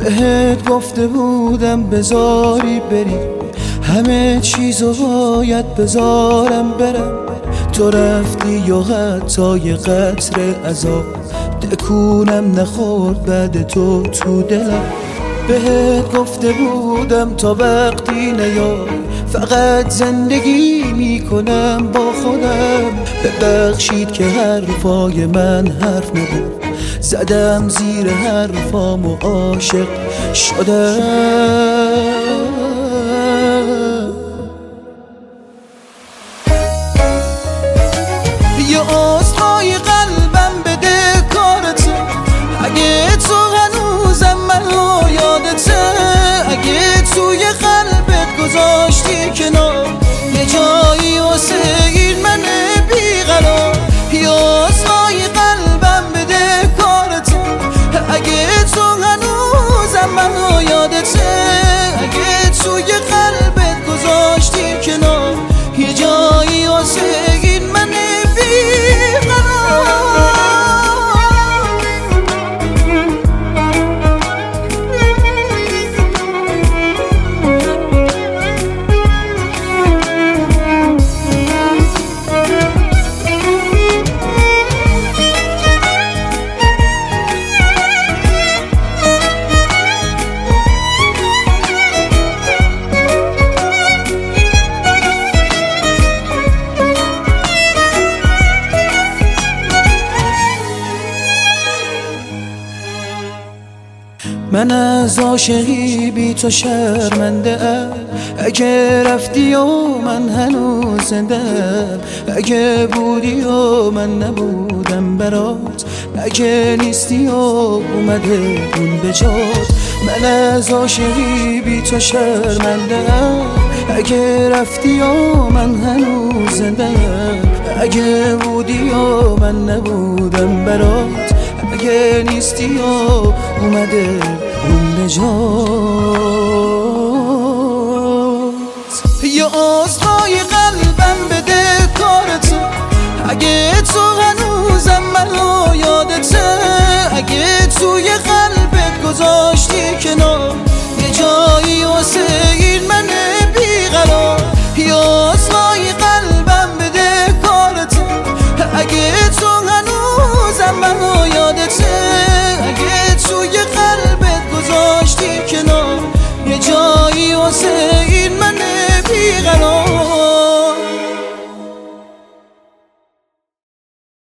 بهت گفته بودم بذاری بری، همه چیزو باید بذارم برم. تو رفتی یا حتی یه قطره عذاب تکونم نخورد بعد تو دلم. بهت گفته بودم تا وقتی نیای فقط زندگی میکنم با خودم. ببخشید که حرفای من حرف نبود، زدم زیر حرفام و عاشق شدم. یه عذرهای قلبم بده کارت، اگه تو هنوزم منو یادته، اگه توی قلبت گذاشتی کنار یه جایی واسه این من بیقرار. یه عذرهای قلبم بده کارت، اگه تو هنوزم منو یادته، اگه توی قلبت گذاشتی کنار یه جایی واسه این من من از عاشقی بی تو شرمنده ام. اگه رفتی و من هنوز زنده ام، اگه بودی و من نبودم برات، اگه نیستی و اومده اون به جات. من از عاشقی بی تو شرمنده ام، اگه رفتی و من هنوز زنده ام، اگه بودی و من نبودم برات، اگه نیستی و اومده اون به جات. یه عذرهای قلبم بده کارت، اگه تو هنوزم منو یادته، اگه توی قلبت گذاشتی کنار یه جایی واسه این من بیقرار. یه عذرهای قلبم بده کارت، اگه تو هنوزم منو یادته، اگه توی قلبت گذاشتی کنار یه جایی واسه این من بیقرار.